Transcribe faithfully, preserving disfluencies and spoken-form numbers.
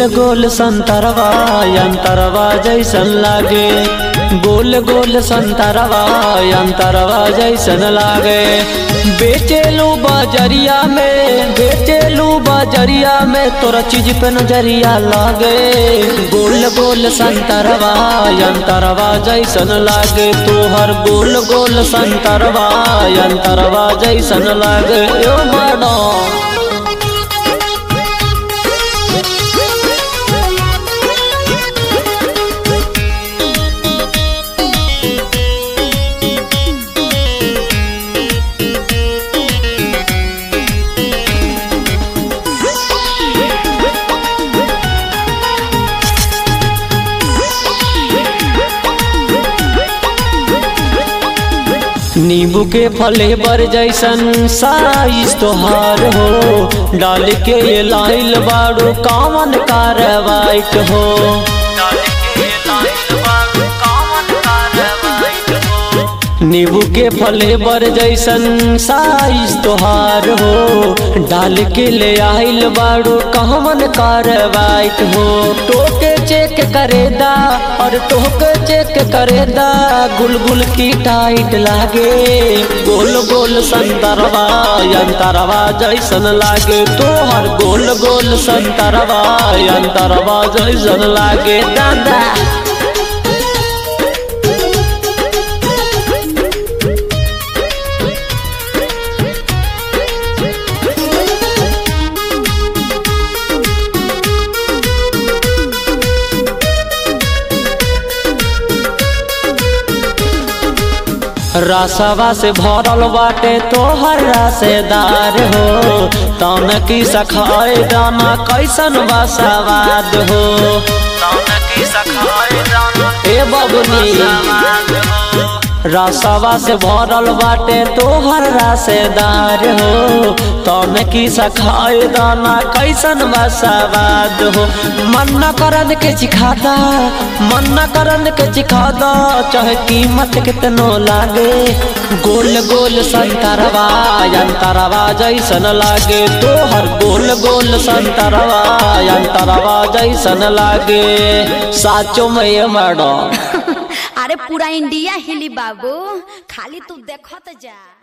गोल गोल संतरवा अंतरवा जैसन लागे, गोल गोल संतरवा अंतरवा जैसन लागे। बेचेलू बजरिया में, बेचेलू बजरिया में तोरा चीज पे नजरिया लागे। गोल गोल संतरवा अंतरवा जैसन लागे, तोहर गोल गोल संतरवा अंतरवा जैसन लागे। ओ मैडम नींबू के फ्लेवर जैसन साइज तोहार हो, डाल के ये लाइल बाड़ू कामन कारवाइट हो। नींबू के फ्लेवर जैसन साइज तोहार हो, डाल के ले आइल बाड़ू कहमन कारवाइट हो। टोके चेक करेदा और टोके चेक करेदा, गुलगुल की टाइट लागे। गोल गोल संतरवा अंतरवा जैसन लागे, तोहर गोल गोल संतरवा अंतरवा जैसन लागे। दादा रसवा से भरल बाटे तोहर रसेदार हो, तन की सखाए दाना कैसन बा सवाद हो। ए बबुनी रसवा से भरल बाटे तोहर रसेदार हो, तन की सखाए दाना कैसन बा सवाद हो। मन न करन के चिखादा, मन न करन के चिखादा, चाहे कीमत कितनो लागे। गोल गोल संतरवा अंतरवा जैसन लागे, तोहर गोल गोल संतरवा अंतरवा जैसन लागे। साचो में मैडम अरे पूरा इंडिया हिली बाबू, खाली तू देखत जा।